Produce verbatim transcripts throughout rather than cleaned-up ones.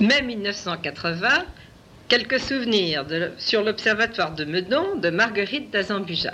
Mai mille neuf cent quatre-vingts, quelques souvenirs de, sur l'observatoire de Meudon de Marguerite d'Azambuja.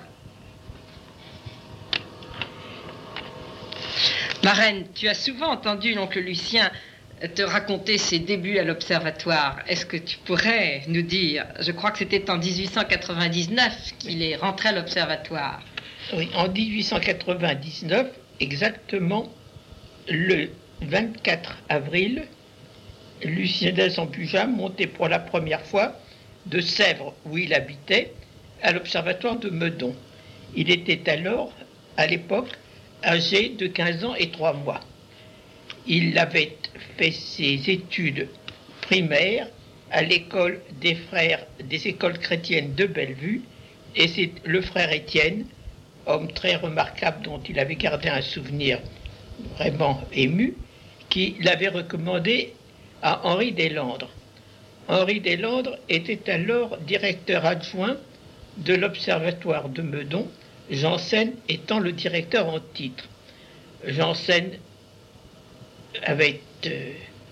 Marraine, tu as souvent entendu l'oncle Lucien te raconter ses débuts à l'observatoire. Est-ce que tu pourrais nous dire, je crois que c'était en dix-huit cent quatre-vingt-dix-neuf qu'il est rentré à l'observatoire. Oui, en dix-huit cent quatre-vingt-dix-neuf, exactement le vingt-quatre avril, Lucien d'Azambuja montait pour la première fois de Sèvres, où il habitait, à l'observatoire de Meudon. Il était alors, à l'époque, âgé de quinze ans et trois mois. Il avait fait ses études primaires à l'école des frères des écoles chrétiennes de Bellevue, et c'est le frère Étienne, homme très remarquable dont il avait gardé un souvenir vraiment ému, qui l'avait recommandé à Henri Deslandres. Henri Deslandres était alors directeur adjoint de l'observatoire de Meudon, Janssen étant le directeur en titre. Janssen avait... Euh...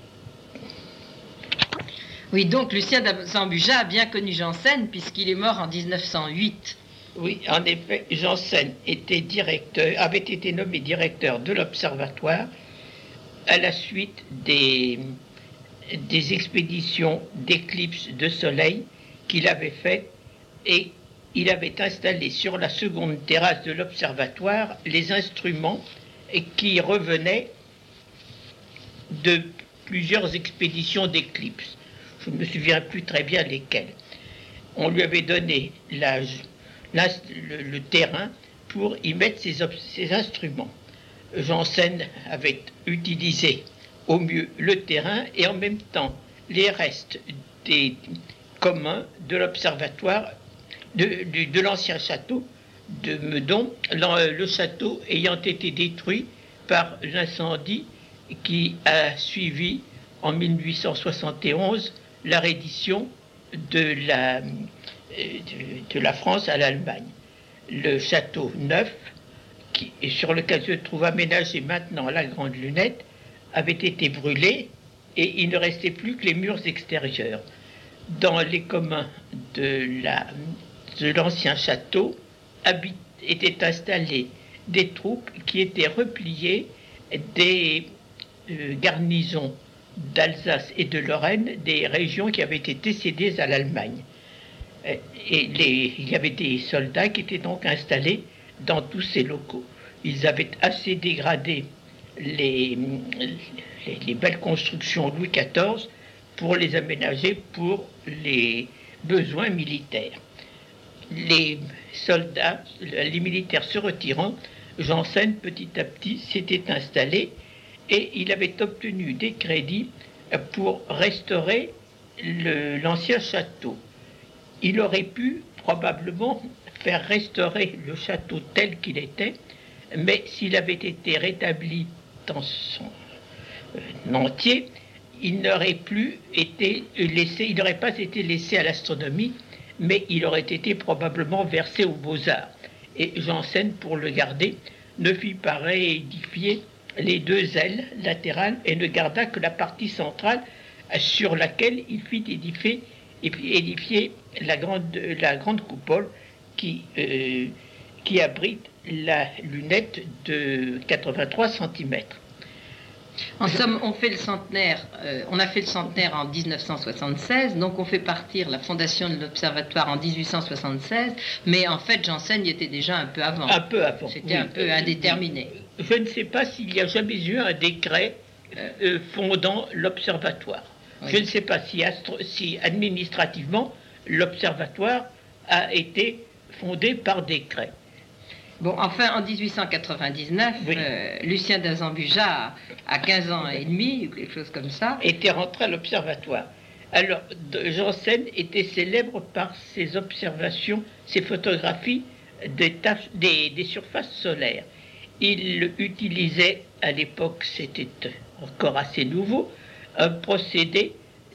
Oui, donc Lucien d'Azambuja a bien connu Janssen puisqu'il est mort en mille neuf cent huit. Oui, en effet, Janssen était directeur, avait été nommé directeur de l'observatoire à la suite des, des expéditions d'éclipses de soleil qu'il avait faites, et il avait installé sur la seconde terrasse de l'observatoire les instruments qui revenaient de plusieurs expéditions d'éclipses. Je ne me souviens plus très bien lesquelles. On lui avait donné la, la, le, le terrain pour y mettre ses, ses instruments. Janssen avait utilisé au mieux le terrain et en même temps les restes des communs de l'observatoire de, de, de l'ancien château de Meudon, le château ayant été détruit par l'incendie qui a suivi en mille huit cent soixante et onze la reddition de la, de, de la France à l'Allemagne. Le château neuf, qui, sur lequel se trouve aménagée maintenant la Grande Lunette, avait été brûlé et il ne restait plus que les murs extérieurs. Dans les communs de, la, de l'ancien château habit, étaient installées des troupes qui étaient repliées des euh, garnisons d'Alsace et de Lorraine, des régions qui avaient été cédées à l'Allemagne. Et les, il y avait des soldats qui étaient donc installés dans tous ces locaux. Ils avaient assez dégradé les, les, les belles constructions Louis quatorze pour les aménager pour les besoins militaires. Les soldats, les militaires se retirant, Janssen petit à petit s'était installé et il avait obtenu des crédits pour restaurer le, l'ancien château. Il aurait pu probablement faire restaurer le château tel qu'il était, mais s'il avait été rétabli dans son euh, entier, il n'aurait plus été laissé, il n'aurait pas été laissé à l'astronomie, mais il aurait été probablement versé aux beaux-arts. Et Janssen, pour le garder, ne fit pas réédifier les deux ailes latérales et ne garda que la partie centrale sur laquelle il fit édifier, édifier la, grande, la grande coupole qui, euh, qui abrite la lunette de quatre-vingt-trois centimètres. En somme, on fait le centenaire, euh, on a fait le centenaire en dix-neuf cent soixante-seize, donc on fait partir la fondation de l'observatoire en dix-huit cent soixante-seize, mais en fait Janssen y était déjà un peu avant. Un peu avant. C'était oui. un peu indéterminé. Je ne sais pas s'il y a jamais eu un décret euh, fondant l'observatoire. Oui. Je ne sais pas si, astro- si administrativement l'observatoire a été fondé par décret. Bon, enfin, en dix-huit cent quatre-vingt-dix-neuf, oui. euh, Lucien d'Azambuja, à quinze ans et demi, ou quelque chose comme ça, était rentré à l'observatoire. Alors, Janssen était célèbre par ses observations, ses photographies des, tâches, des, des surfaces solaires. Il utilisait, à l'époque, c'était encore assez nouveau, un procédé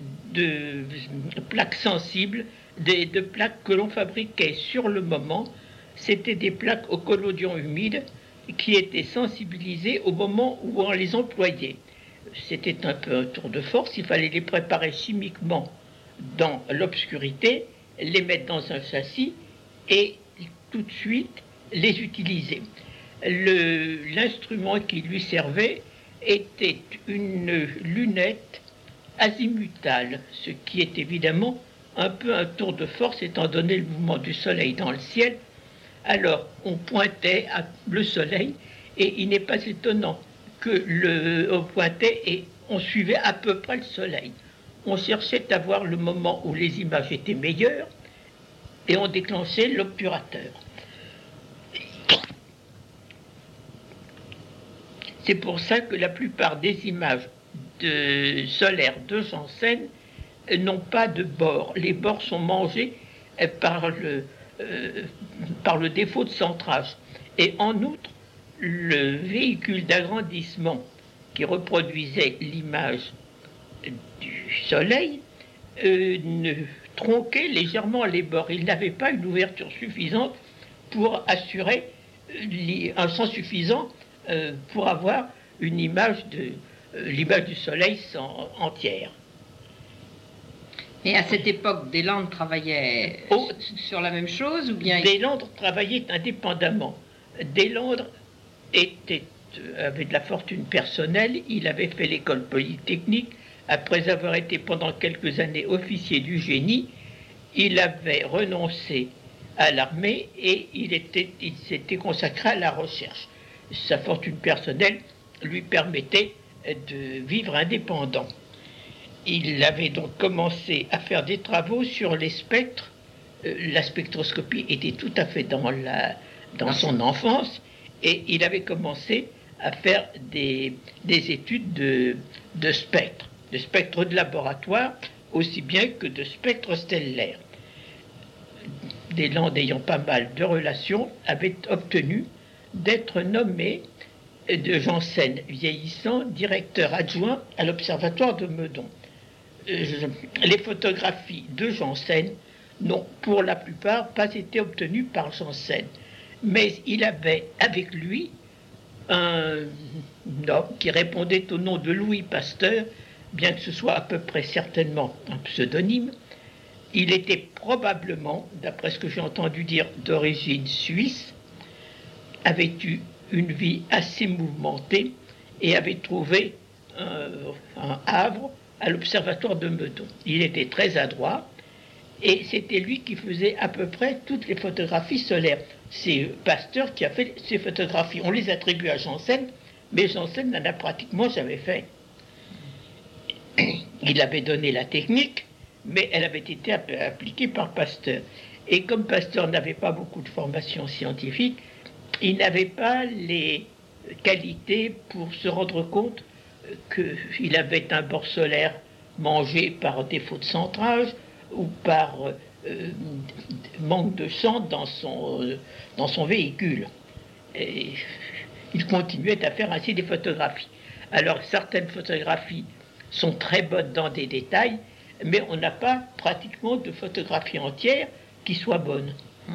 de plaques sensibles, de, de plaques que l'on fabriquait sur le moment. C'était des plaques au collodion humide qui étaient sensibilisées au moment où on les employait. c'était un peu un tour de force. Il fallait les préparer chimiquement dans l'obscurité, les mettre dans un châssis et tout de suite les utiliser. Le, l'instrument qui lui servait était une lunette azimutale, ce qui est évidemment un peu un tour de force étant donné le mouvement du soleil dans le ciel. Alors on pointait à le soleil et il n'est pas étonnant que le, on pointait et on suivait à peu près le soleil. On cherchait à voir le moment où les images étaient meilleures et on déclenchait l'obturateur. C'est pour ça que la plupart des images de solaires de Janssen n'ont pas de bords. Les bords sont mangés par le, euh, par le défaut de centrage. Et en outre, le véhicule d'agrandissement qui reproduisait l'image du soleil euh, ne tronquait légèrement les bords. Il n'avait pas une ouverture suffisante pour assurer un champ suffisant euh, pour avoir une image de euh, l'image du soleil sans, entière. Et à cette époque, Deslandres travaillait oh, sur la même chose ou bien Deslandres travaillait indépendamment. Deslandres était, avait de la fortune personnelle, il avait fait l'école polytechnique, après avoir été pendant quelques années officier du génie, il avait renoncé à l'armée et il, était, il s'était consacré à la recherche. Sa fortune personnelle lui permettait de vivre indépendant. Il avait donc commencé à faire des travaux sur les spectres. Euh, la spectroscopie était tout à fait dans, la, dans son enfance et il avait commencé à faire des, des études de, de spectres, de spectres de laboratoire aussi bien que de spectres stellaires. Deslandres, ayant pas mal de relations, avait obtenu d'être nommé de Janssen vieillissant directeur adjoint à l'observatoire de Meudon. Les photographies de Janssen n'ont pour la plupart pas été obtenues par Janssen, mais il avait avec lui un homme qui répondait au nom de Louis Pasteur, bien que ce soit à peu près certainement un pseudonyme. Il était probablement, d'après ce que j'ai entendu dire, d'origine suisse, avait eu une vie assez mouvementée et avait trouvé un, un havre à l'observatoire de Meudon. Il était très adroit et c'était lui qui faisait à peu près toutes les photographies solaires. C'est Pasteur qui a fait ces photographies. On les attribue à Janssen, mais Janssen n'en a pratiquement jamais fait. Il avait donné la technique, mais elle avait été appliquée par Pasteur. Et comme Pasteur n'avait pas beaucoup de formation scientifique, il n'avait pas les qualités pour se rendre compte qu'il avait un bord solaire mangé par défaut de centrage ou par euh, manque de sang dans son, euh, dans son véhicule. Et il continuait à faire ainsi des photographies. Alors certaines photographies sont très bonnes dans des détails, mais on n'a pas pratiquement de photographie entière qui soit bonne. Mmh.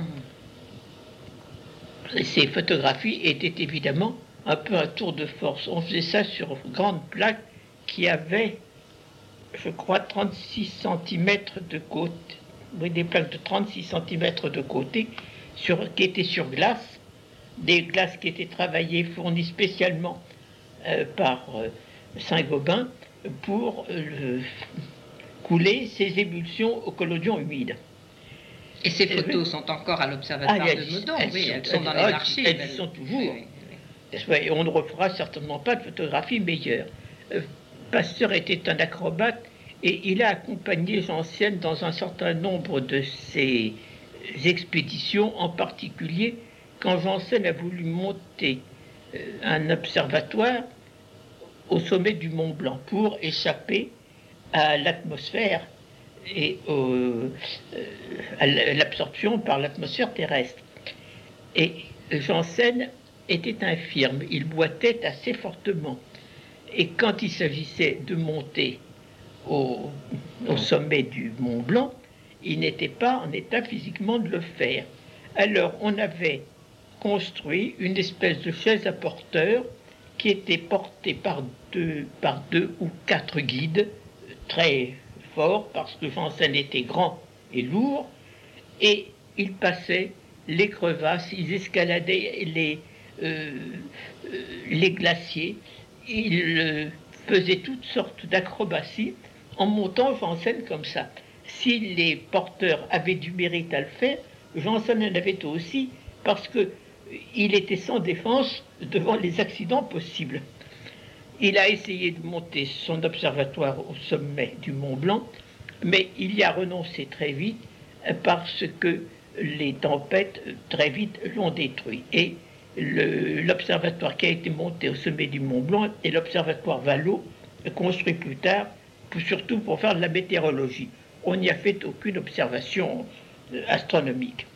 Ces photographies étaient évidemment un peu un tour de force. On faisait ça sur une grande plaque qui avait, je crois, trente-six centimètres de côté. Oui, des plaques de trente-six centimètres de côté sur, qui étaient sur glace. Des glaces qui étaient travaillées, fournies spécialement euh, par euh, Saint-Gobain pour euh, couler ces émulsions au collodion humide. Et ces photos oui. sont encore à l'observatoire ah, de Meudon, oui, sont, elles sont dans elles, les archives. Elles y sont toujours. Oui, oui, oui. Et on ne refera certainement pas de photographie meilleure. Euh, Pasteur était un acrobate et il a accompagné Janssen dans un certain nombre de ses expéditions, en particulier quand Janssen a voulu monter euh, un observatoire au sommet du Mont Blanc pour échapper à l'atmosphère et au, euh, à l'absorption par l'atmosphère terrestre. Et Janssen était infirme, il boitait assez fortement. Et quand il s'agissait de monter au, au sommet du Mont Blanc, il n'était pas en état physiquement de le faire. Alors on avait construit une espèce de chaise à porteur qui était porté par deux, par deux ou quatre guides très forts, parce que Janssen était grand et lourd, et ils passaient les crevasses, ils escaladaient les, euh, les glaciers, ils euh, faisaient toutes sortes d'acrobaties en montant Janssen comme ça. Si les porteurs avaient du mérite à le faire, Janssen en avait aussi, parce qu'il était sans défense devant les accidents possibles. Il a essayé de monter son observatoire au sommet du Mont Blanc, mais il y a renoncé très vite parce que les tempêtes très vite l'ont détruit. Et le, l'observatoire qui a été monté au sommet du Mont Blanc est l'observatoire Vallot, construit plus tard, surtout pour faire de la météorologie. On n'y a fait aucune observation astronomique.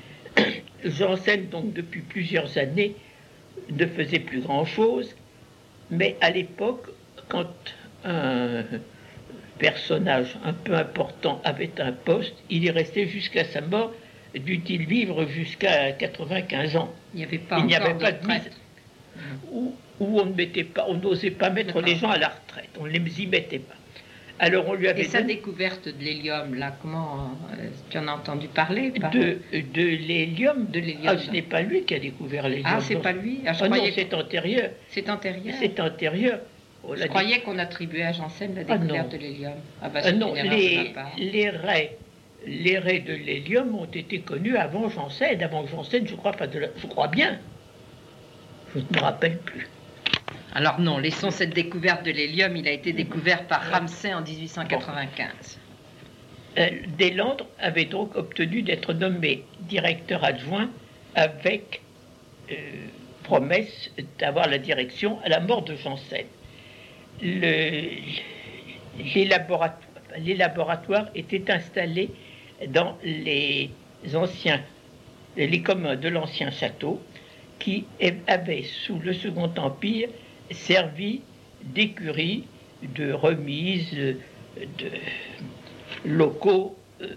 Janssen, donc, depuis plusieurs années, ne faisait plus grand-chose, mais à l'époque, quand un personnage un peu important avait un poste, il y restait jusqu'à sa mort, dut-il vivre jusqu'à quatre-vingt-quinze ans. Il n'y avait pas, il n'y avait de pas de mise où, où on ne mettait pas, on n'osait pas mettre D'accord. les gens à la retraite, on ne les y mettait pas. Alors on lui avait Et sa donné... découverte de l'hélium, là, comment euh, tu en as entendu parler par... De, de l'hélium De l'hélium. Ah, ce n'est pas lui qui a découvert l'hélium. Ah, c'est non. pas lui ah, je ah, croyais non, c'est antérieur. C'est antérieur C'est antérieur. Oh, je croyais dit... qu'on attribuait à Janssen la découverte ah, de l'hélium. Ah, bah, ah non, les, les raies, les raies de l'hélium ont été connues avant Janssen. Avant Janssen, je crois, pas de la... je crois bien. Je ne me rappelle plus. Alors non, laissons cette découverte de l'hélium. Il a été découvert par Ramsay en dix-huit cent quatre-vingt-quinze. Bon. Euh, Deslandres avait donc obtenu d'être nommé directeur adjoint avec euh, promesse d'avoir la direction à la mort de Janssen. Le, les, laboratoires, les laboratoires étaient installés dans les anciens, les communs de l'ancien château qui avaient, sous le Second Empire, servi d'écurie, de remise, de locaux euh,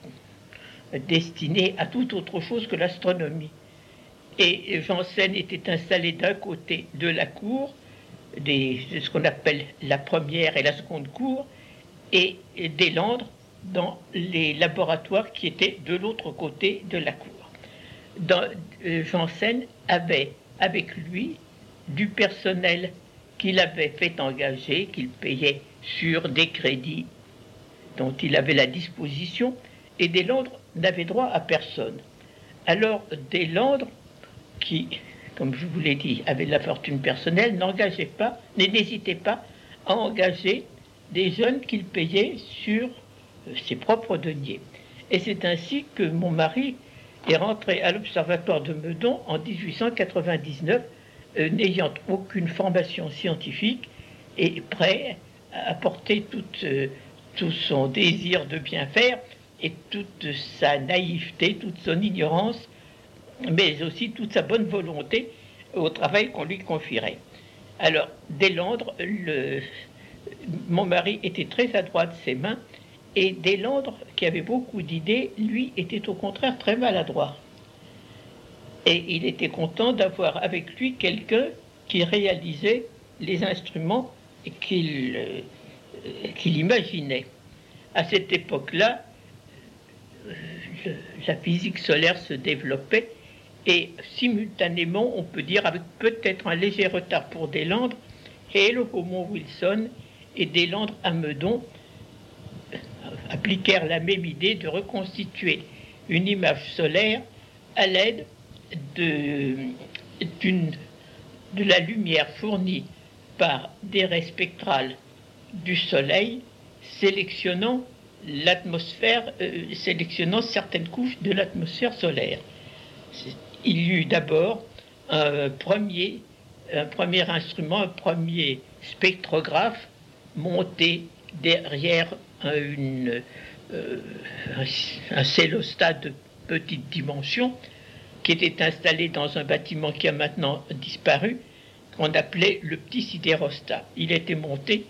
destinés à toute autre chose que l'astronomie. Et Janssen était installé d'un côté de la cour, des, de ce qu'on appelle la première et la seconde cour, et Deslandres dans les laboratoires qui étaient de l'autre côté de la cour. Dans, euh, Janssen avait avec lui du personnel qu'il avait fait engager, qu'il payait sur des crédits dont il avait la disposition, et Deslandres n'avait droit à personne. Alors Deslandres, qui, comme je vous l'ai dit, avait de la fortune personnelle, n'engageait pas, n'hésitait pas à engager des jeunes qu'il payait sur ses propres deniers. Et c'est ainsi que mon mari est rentré à l'Observatoire de Meudon en dix-huit cent quatre-vingt-dix-neuf, euh, n'ayant aucune formation scientifique et prêt à apporter toute, euh, tout son désir de bien faire et toute sa naïveté, toute son ignorance, mais aussi toute sa bonne volonté au travail qu'on lui confierait. Alors, Deslandres, le, mon mari était très adroit de ses mains, et Deslandres, qui avait beaucoup d'idées, lui était au contraire très maladroit. Et il était content d'avoir avec lui quelqu'un qui réalisait les instruments qu'il euh, qu'il imaginait. À cette époque-là, euh, la physique solaire se développait, et simultanément, on peut dire, avec peut-être un léger retard pour Deslandres, Hale au Mont Wilson et Deslandres à Meudon appliquèrent la même idée de reconstituer une image solaire à l'aide de, d'une, de la lumière fournie par des raies spectrales du Soleil, sélectionnant l'atmosphère, euh, sélectionnant certaines couches de l'atmosphère solaire. Il y eut d'abord un premier, un premier instrument, un premier spectrographe monté derrière une, euh, un célostat de petite dimension qui était installé dans un bâtiment qui a maintenant disparu, qu'on appelait le petit sidérostat. Il était monté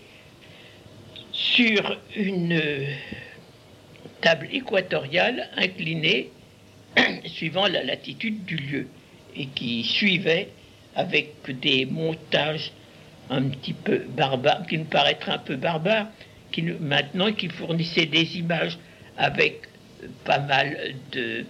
sur une table équatoriale inclinée suivant la latitude du lieu et qui suivait avec des montages un petit peu barbares, qui nous paraîtraient un peu barbares, qui nous, maintenant qui fournissaient des images avec pas mal de,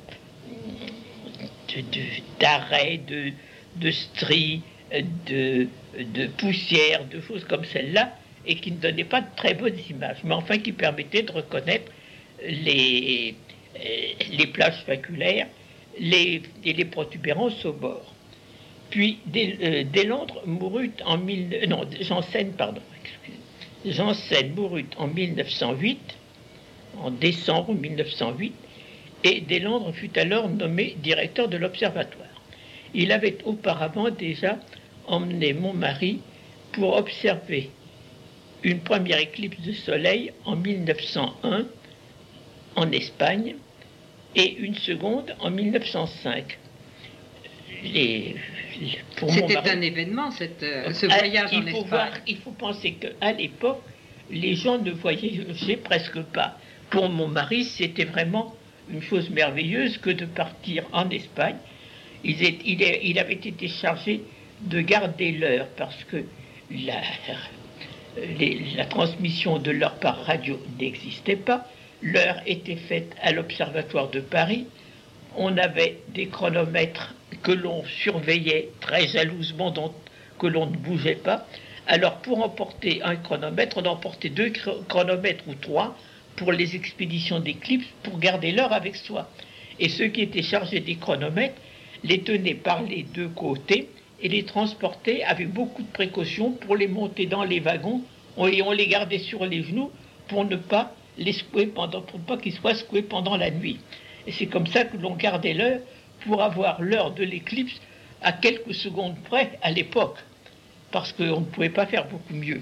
de, de, d'arrêts, de, de stries, de, de poussière, de choses comme celle-là, et qui ne donnaient pas de très bonnes images, mais enfin qui permettaient de reconnaître les, les plages faculaires, les, et les protubérances au bord. Puis euh, Deslandres mourut en mille, non, Janssen, pardon, Janssen mourut en mille neuf cent huit, en décembre mille neuf cent huit, et Deslandres fut alors nommé directeur de l'observatoire. Il avait auparavant déjà emmené Montmarie pour observer une première éclipse de soleil en mille neuf cent un en Espagne et une seconde en mille neuf cent cinq. Les, pour C'était Montmarie, un événement, cette, euh, ce voyage il en faut Espagne. Voir, il faut penser qu'à l'époque, les gens ne voyageaient presque pas. Pour mon mari, c'était vraiment une chose merveilleuse que de partir en Espagne. Il, est, il, est, il avait été chargé de garder l'heure parce que la, les, la transmission de l'heure par radio n'existait pas. L'heure était faite à l'Observatoire de Paris. On avait des chronomètres que l'on surveillait très jalousement, dont, que l'on ne bougeait pas. Alors, pour emporter un chronomètre, on emportait deux chronomètres ou trois pour les expéditions d'éclipse, pour garder l'heure avec soi. Et ceux qui étaient chargés des chronomètres les tenaient par les deux côtés et les transportaient avec beaucoup de précautions pour les monter dans les wagons, et on les gardait sur les genoux pour ne pas les secouer pendant, pour pas qu'ils soient secoués pendant la nuit. Et c'est comme ça que l'on gardait l'heure pour avoir l'heure de l'éclipse à quelques secondes près à l'époque, parce qu'on ne pouvait pas faire beaucoup mieux.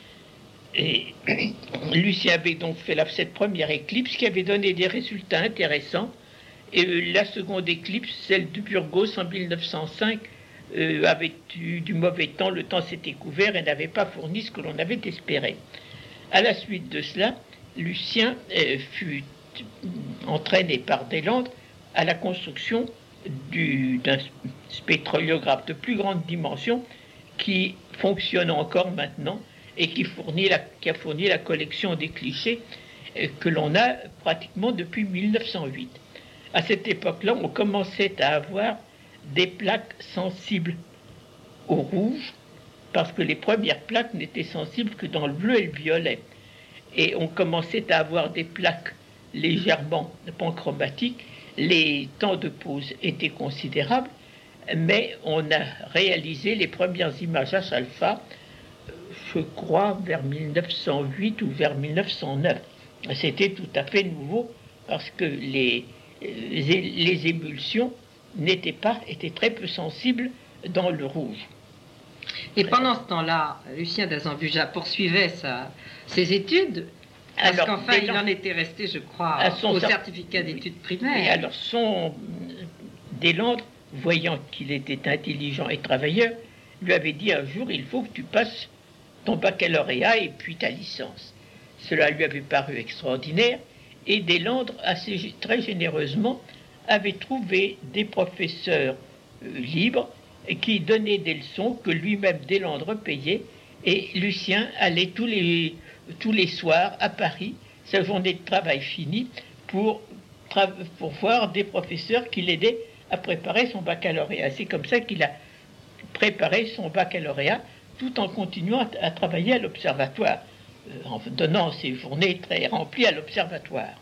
Et Lucien avait donc fait la, cette première éclipse qui avait donné des résultats intéressants. Et euh, la seconde éclipse, celle de Burgos en mille neuf cent cinq, euh, avait eu du mauvais temps, le temps s'était couvert et n'avait pas fourni ce que l'on avait espéré. À la suite de cela, Lucien euh, fut entraîné par Deslandres à la construction du, d'un spectroliographe de plus grande dimension qui fonctionne encore maintenant et qui, fournit la, qui a fourni la collection des clichés euh, que l'on a pratiquement depuis mille neuf cent huit. À cette époque-là, on commençait à avoir des plaques sensibles au rouge, parce que les premières plaques n'étaient sensibles que dans le bleu et le violet. Et on commençait à avoir des plaques légèrement panchromatiques. Les temps de pause étaient considérables, mais on a réalisé les premières images H alpha, je crois, vers mille neuf cent huit ou vers mille neuf cent neuf. C'était tout à fait nouveau, parce que les, les, les émulsions n'étaient pas, étaient très peu sensibles dans le rouge. Et pendant ce temps-là, Lucien d'Azambuja poursuivait sa, ses études, parce alors, qu'enfin il en était resté, je crois, au certificat d'études primaires. Et alors son Deslandres, voyant qu'il était intelligent et travailleur, lui avait dit un jour, il faut que tu passes ton baccalauréat et puis ta licence. Cela lui avait paru extraordinaire, et Deslandres, assez, très généreusement, avait trouvé des professeurs euh, libres et qui donnaient des leçons que lui-même Deslandres payait, et Lucien allait tous les, tous les soirs à Paris, sa journée de travail finie, pour, tra- pour voir des professeurs qui l'aidaient à préparer son baccalauréat. C'est comme ça qu'il a préparé son baccalauréat, tout en continuant à, à travailler à l'observatoire, euh, en donnant ses journées très remplies à l'observatoire.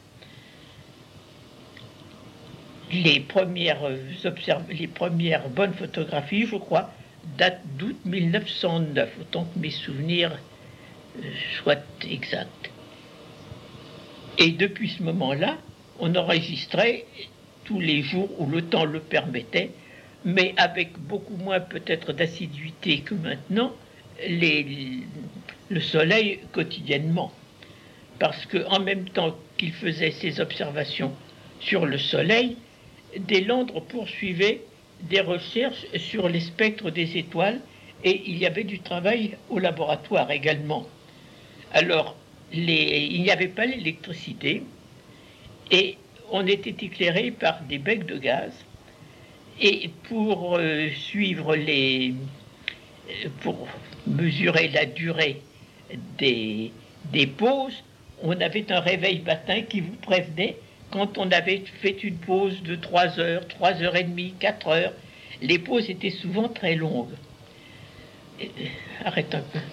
Les premières, observ- les premières bonnes photographies, je crois, datent d'août mille neuf cent neuf, autant que mes souvenirs euh, soient exacts. Et depuis ce moment-là, on enregistrait tous les jours où le temps le permettait, mais avec beaucoup moins peut-être d'assiduité que maintenant, les, le soleil quotidiennement. Parce qu'en même temps qu'il faisait ses observations sur le soleil, Deslandres poursuivait des recherches sur les spectres des étoiles, et il y avait du travail au laboratoire également. Alors, les, il n'y avait pas l'électricité, et on était éclairé par des becs de gaz, Et pour euh, suivre les... pour mesurer la durée des, des pauses, on avait un réveil matin qui vous prévenait quand on avait fait une pause de trois heures, trois heures et demie, quatre heures. Les pauses étaient souvent très longues. Arrête un peu.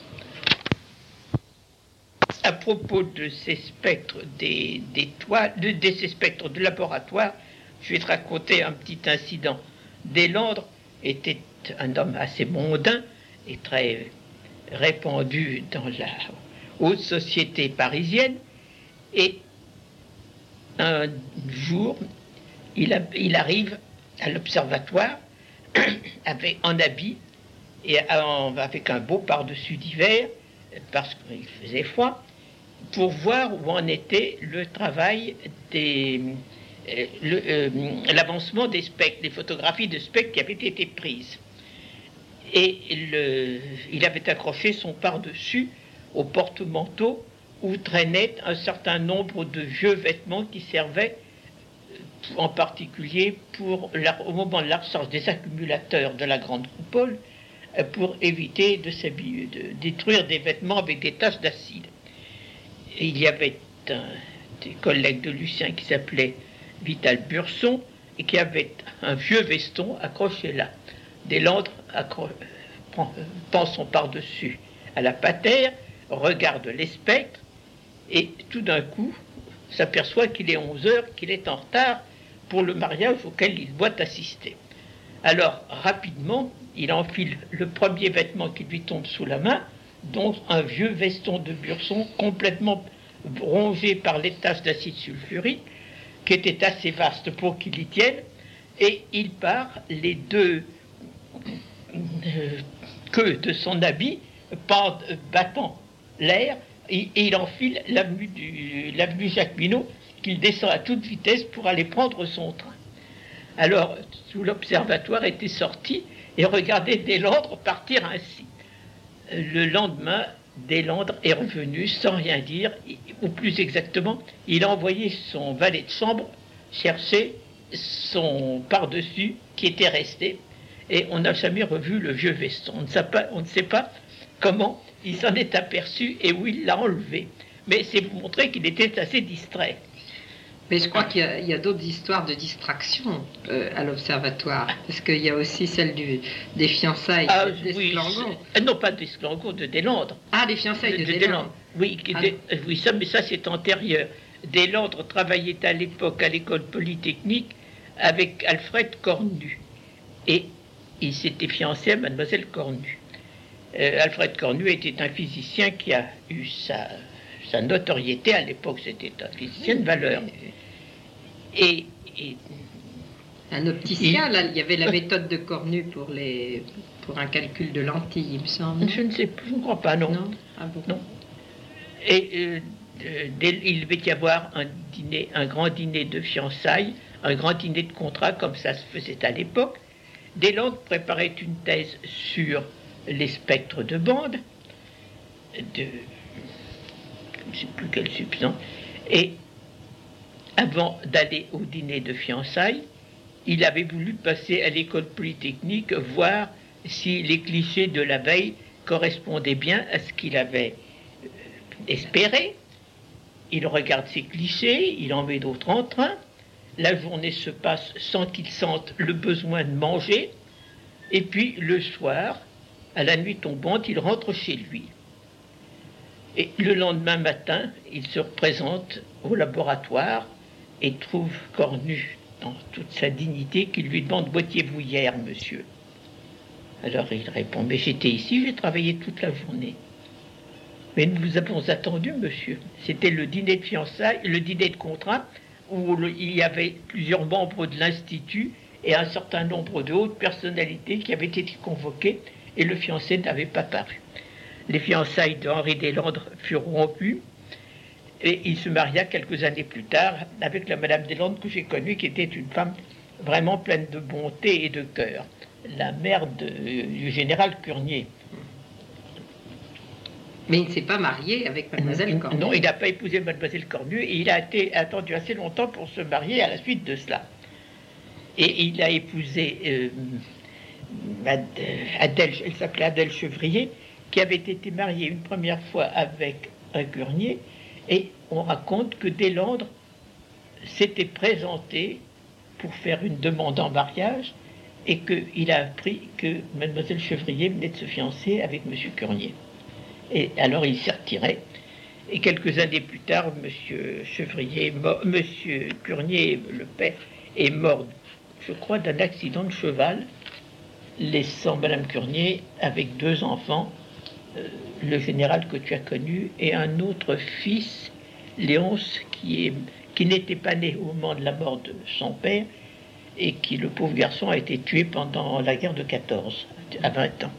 À propos de ces spectres des, des toiles, de, de ces spectres de laboratoire, je vais te raconter un petit incident. Deslandres était un homme assez mondain et très répandu dans la haute société parisienne. Et un jour, il, a, il arrive à l'observatoire avec, en habit et en, avec un beau par-dessus d'hiver, parce qu'il faisait froid, pour voir où en était le travail des... Euh, le, euh, l'avancement des spectres, des photographies de spectres qui avaient été prises. Et le, il avait accroché son par-dessus au porte-manteau où traînait un certain nombre de vieux vêtements qui servaient en particulier pour, au moment de la recharge des accumulateurs de la grande coupole, pour éviter de, de détruire des vêtements avec des taches d'acide. Et il y avait un des collègues de Lucien qui s'appelait Vital Burson et qui avait un vieux veston accroché là. Deslandres accro- prend, prend son par-dessus à la patère, regarde les spectres et tout d'un coup s'aperçoit qu'il est onze heures, qu'il est en retard pour le mariage auquel il doit assister. Alors rapidement, il enfile le premier vêtement qui lui tombe sous la main, donc un vieux veston de Burson complètement rongé par les taches d'acide sulfurique, qui était assez vaste pour qu'il y tienne, et il part, les deux euh, queues de son habit pendent, battant l'air, et, et il enfile l'avenue, du, l'avenue Jacques Minot, qu'il descend à toute vitesse pour aller prendre son train. Alors, tout l'observatoire était sorti et regardait Deslandres partir ainsi. Le lendemain, Deslandres est revenu sans rien dire, ou plus exactement, il a envoyé son valet de chambre chercher son par-dessus qui était resté, et on n'a jamais revu le vieux veston. On ne sait pas, on ne sait pas comment il s'en est aperçu et où il l'a enlevé. Mais c'est pour montrer qu'il était assez distrait. Mais je crois qu'il y a, il y a d'autres histoires de distraction euh, à l'observatoire, parce qu'il y a aussi celle du, des fiançailles ah, d'Esclangon. Oui, non, pas d'Esclangon, de Deslandres. Ah, des fiançailles de, de, de Deslandres. Oui, ah. des, oui ça, mais ça c'est antérieur. Deslandres travaillait à l'époque à l'école polytechnique avec Alfred Cornu. Et il s'était fiancé à mademoiselle Cornu. Euh, Alfred Cornu était un physicien qui a eu sa... sa notoriété à l'époque, c'était un physicien de valeur. Et, et un opticien, il, là, il y avait la méthode de Cornu pour les pour un calcul de lentilles, il me semble. Je ne sais plus, je ne crois pas, non. Non, ah bon. Non. Et euh, dès, il devait y avoir un dîner, un grand dîner de fiançailles, un grand dîner de contrat, comme ça se faisait à l'époque. Deslandres préparait une thèse sur les spectres de bande, de je ne sais plus quelle substance, et avant d'aller au dîner de fiançailles, il avait voulu passer à l'école polytechnique, voir si les clichés de la veille correspondaient bien à ce qu'il avait espéré. Il regarde ces clichés, il en met d'autres en train, la journée se passe sans qu'il sente le besoin de manger, et puis le soir, à la nuit tombante, il rentre chez lui. Et le lendemain matin, il se représente au laboratoire et trouve Cornu dans toute sa dignité qui lui demande « Boitiez-vous hier, monsieur ?» Alors il répond « Mais j'étais ici, j'ai travaillé toute la journée. » « Mais nous vous avons attendu, monsieur. » C'était le dîner de fiançailles, le dîner de contrat, où le, il y avait plusieurs membres de l'Institut et un certain nombre de hautes personnalités qui avaient été convoquées, et le fiancé n'avait pas paru. Les fiançailles de Henri Deslandres furent rompues et il se maria quelques années plus tard avec la Madame Deslandres que j'ai connue, qui était une femme vraiment pleine de bonté et de cœur, la mère de, du général Curnier. Mais il ne s'est pas marié avec Mademoiselle Cornu. Non, il n'a pas épousé Mademoiselle Cornu et il a été attendu assez longtemps pour se marier à la suite de cela. Et il a épousé euh, Adèle, elle s'appelait Adèle Chevrier, qui avait été mariée une première fois avec un Curnier, et on raconte que Deslandres s'était présenté pour faire une demande en mariage, et qu'il a appris que mademoiselle Chevrier venait de se fiancer avec M. Curnier. Et alors il s'est retiré, et quelques années plus tard, M. Chevrier, M. Curnier, le père, est mort, je crois, d'un accident de cheval, laissant Madame Curnier avec deux enfants, euh, le général que tu as connu, et un autre fils, Léonce, qui, est, qui n'était pas né au moment de la mort de son père, et qui, le pauvre garçon, a été tué pendant la guerre de quatorze, à vingt ans.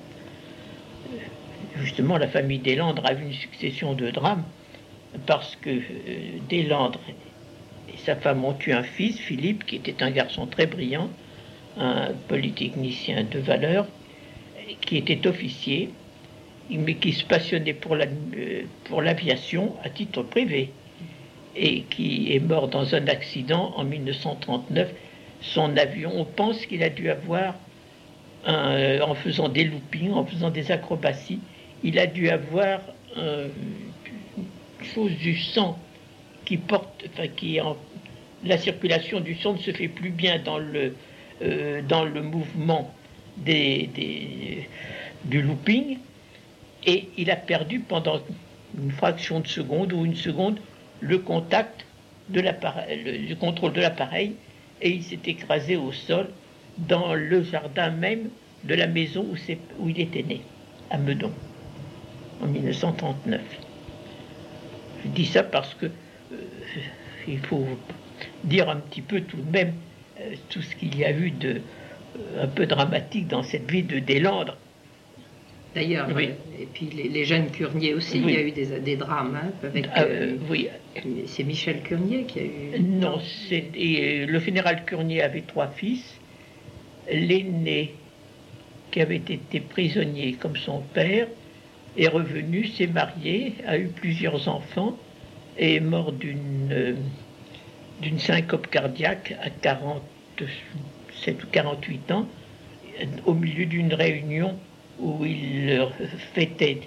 Justement, la famille Deslandres a eu une succession de drames, parce que euh, Deslandres et sa femme ont eu un fils, Philippe, qui était un garçon très brillant, un polytechnicien de valeur, qui était officier, mais qui se passionnait pour la, euh, pour l'aviation à titre privé, et qui est mort dans un accident en mille neuf cent trente-neuf. Son avion, on pense qu'il a dû avoir, un, euh, en faisant des loopings, en faisant des acrobaties, il a dû avoir euh, une chose du sang qui porte, enfin qui en, la circulation du sang ne se fait plus bien dans le, euh, dans le mouvement des, des, du looping, et il a perdu pendant une fraction de seconde ou une seconde le contact de l'appareil, le, le contrôle de l'appareil, et il s'est écrasé au sol dans le jardin même de la maison où, c'est, où il était né, à Meudon, en mille neuf cent trente-neuf. Je dis ça parce que euh, il faut dire un petit peu tout de même euh, tout ce qu'il y a eu de euh, un peu dramatique dans cette vie de Deslandres. D'ailleurs, oui. euh, et puis les, les jeunes Curnier aussi, oui. Il y a eu des, des drames hein, avec. Ah, euh, oui. C'est Michel Curnier qui a eu. Non, c'est, et, le général Curnier avait trois fils. L'aîné, qui avait été prisonnier comme son père, est revenu, s'est marié, a eu plusieurs enfants et est mort d'une, euh, d'une syncope cardiaque à quarante-sept ou quarante-huit ans, au milieu d'une réunion où il fêtait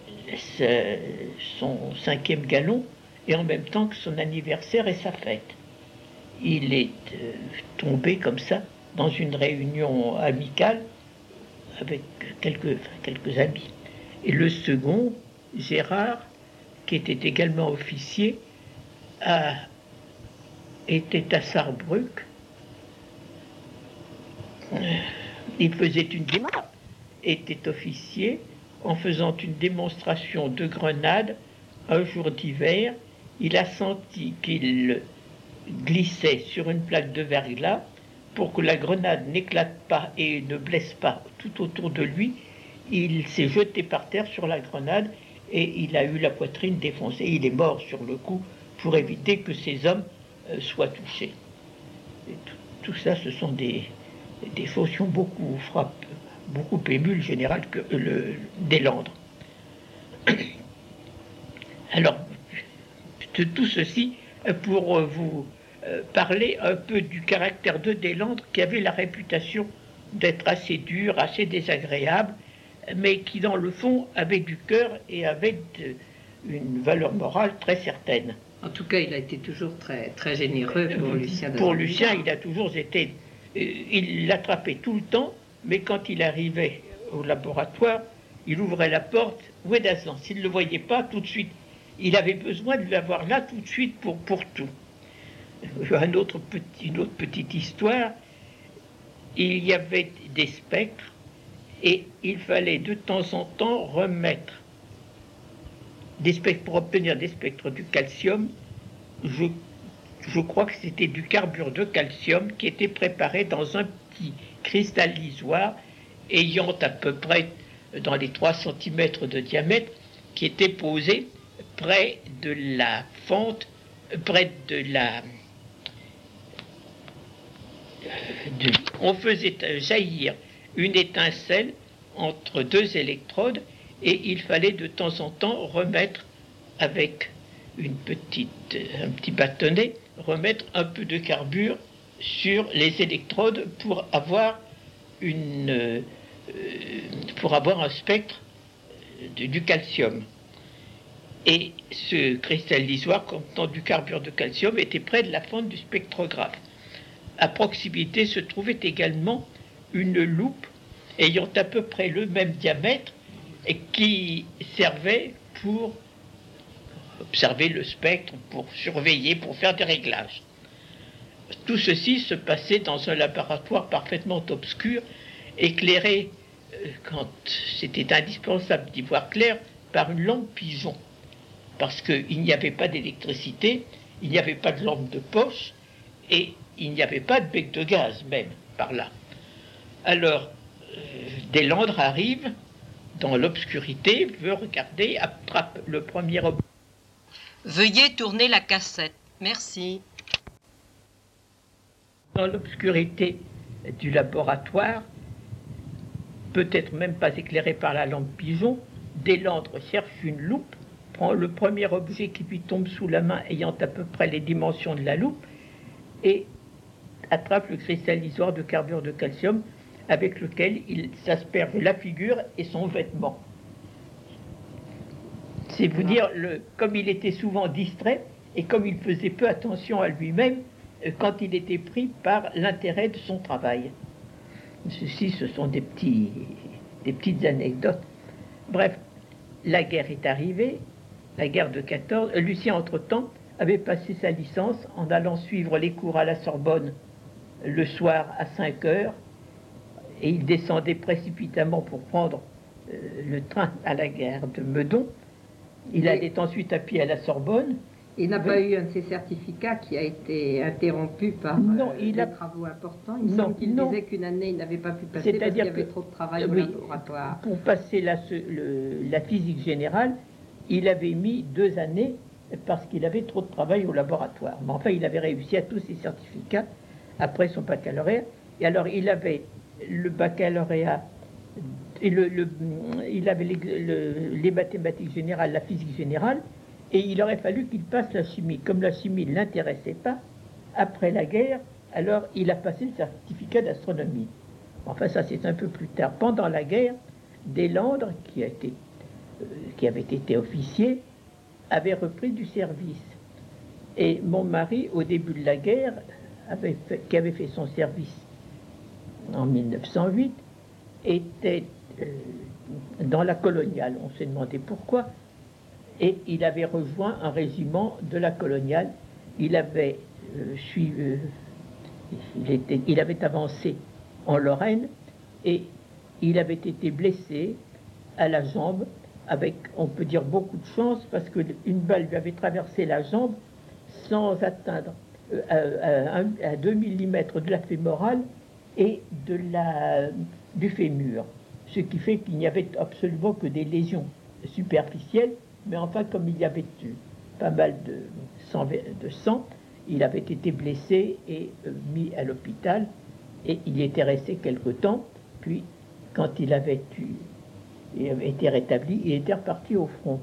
son cinquième galon et en même temps que son anniversaire et sa fête. Il est euh, tombé comme ça dans une réunion amicale avec quelques, quelques amis. Et le second, Gérard, qui était également officier, a, était à Sarrebruck. Il faisait une démarche, était officier, en faisant une démonstration de grenade un jour d'hiver. Il a senti qu'il glissait sur une plaque de verglas. Pour que la grenade n'éclate pas et ne blesse pas tout autour de lui, il s'est jeté par terre sur la grenade et il a eu la poitrine défoncée. Il est mort sur le coup pour éviter que ces hommes euh, soient touchés. Et tout, tout ça, ce sont des, des choses qui ont beaucoup frappé, beaucoup ému le général que, euh, le, Deslandres. Alors, de tout ceci pour vous euh, parler un peu du caractère de Deslandres, qui avait la réputation d'être assez dur, assez désagréable, mais qui dans le fond avait du cœur et avait de, une valeur morale très certaine. En tout cas, il a été toujours très, très généreux pour euh, Lucien. Pour Lucien, il a toujours été... Euh, il l'attrapait tout le temps, mais quand il arrivait au laboratoire, il ouvrait la porte, où est Daslan ? S'il ne le voyait pas, tout de suite, il avait besoin de l'avoir là tout de suite pour, pour tout. Un autre petit, une autre petite histoire, il y avait des spectres et il fallait de temps en temps remettre des spectres pour obtenir des spectres du calcium. Je, je crois que c'était du carbure de calcium qui était préparé dans un petit cristallisoire ayant à peu près dans les trois centimètres de diamètre, qui était posé près de la fente, près de la... De, on faisait jaillir une étincelle entre deux électrodes et il fallait de temps en temps remettre avec une petite, un petit bâtonnet, remettre un peu de carbure sur les électrodes pour avoir, une, euh, pour avoir un spectre de, du calcium. Et ce cristal d'isoire contenant du carbure de calcium était près de la fente du spectrographe. À proximité se trouvait également une loupe ayant à peu près le même diamètre et qui servait pour observer le spectre, pour surveiller, pour faire des réglages. Tout ceci se passait dans un laboratoire parfaitement obscur, éclairé, euh, quand c'était indispensable d'y voir clair, par une lampe pigeon. Parce qu'il n'y avait pas d'électricité, il n'y avait pas de lampe de poche, et il n'y avait pas de bec de gaz même, par là. Alors, euh, Deslandres arrive dans l'obscurité, veut regarder, attrape le premier objet. Veuillez tourner la cassette. Merci. Dans l'obscurité du laboratoire, peut-être même pas éclairé par la lampe pigeon, Deslandres cherche une loupe, prend le premier objet qui lui tombe sous la main ayant à peu près les dimensions de la loupe et attrape le cristal d'isoire de carbure de calcium avec lequel il s'asperge la figure et son vêtement. C'est vous dire, le, comme il était souvent distrait et comme il faisait peu attention à lui-même quand il était pris par l'intérêt de son travail. Ceci, ce sont des, petits, des petites anecdotes. Bref, la guerre est arrivée, la guerre de quatorze. Lucien, entre-temps, avait passé sa licence en allant suivre les cours à la Sorbonne le soir à cinq heures, et il descendait précipitamment pour prendre euh, le train à la gare de Meudon. Il et allait ensuite à pied à la Sorbonne. Il n'a pas eu un de ses certificats qui a été interrompu par non, euh, il des a... travaux importants. Il me semble qu'il disait qu'une année, il n'avait pas pu passer parce qu'il y avait trop de travail au oui, laboratoire. Pour passer la, le, la physique générale, il avait mis deux années parce qu'il avait trop de travail au laboratoire. Mais enfin, il avait réussi à tous ses certificats après son baccalauréat. Et alors, il avait le baccalauréat, et le, le, il avait les, le, les mathématiques générales, la physique générale, et il aurait fallu qu'il passe la chimie. Comme la chimie ne l'intéressait pas, après la guerre, alors il a passé le certificat d'astronomie. Enfin, ça c'est un peu plus tard. Pendant la guerre, Deslandres, qui, a été, euh, qui avait été officier, avait repris du service. Et mon mari, au début de la guerre, avait fait, qui avait fait son service en mille neuf cent huit, était euh, dans la coloniale. On s'est demandé pourquoi. Et il avait rejoint un régiment de la coloniale. Il avait, euh, suivi, euh, il, était, il avait avancé en Lorraine et il avait été blessé à la jambe avec, on peut dire, beaucoup de chance parce qu'une balle lui avait traversé la jambe sans atteindre euh, à, à, à deux millimètres de la fémorale et de la, du fémur. Ce qui fait qu'il n'y avait absolument que des lésions superficielles. Mais enfin, comme il y avait eu pas mal de sang, de sang, il avait été blessé et euh, mis à l'hôpital. Et il y était resté quelque temps. Puis, quand il avait, eu, il avait été rétabli, il était reparti au front.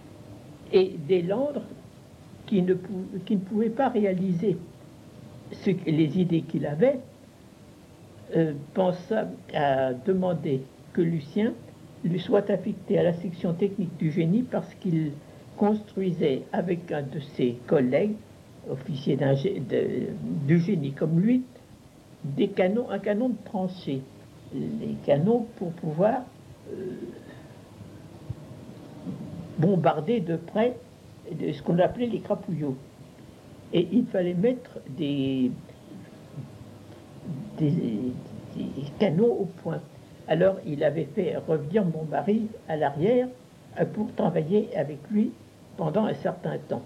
Et Deslandres, qui ne, qui ne pouvait pas réaliser ce, les idées qu'il avait, euh, pensa à demander que Lucien lui soit affecté à la section technique du génie parce qu'il construisait avec un de ses collègues, officier de, du génie comme lui, des canons, un canon de tranchée. Les canons pour pouvoir euh, bombarder de près de ce qu'on appelait les crapouillots. Et il fallait mettre des, des, des canons au point. Alors, il avait fait revenir mon mari à l'arrière pour travailler avec lui pendant un certain temps.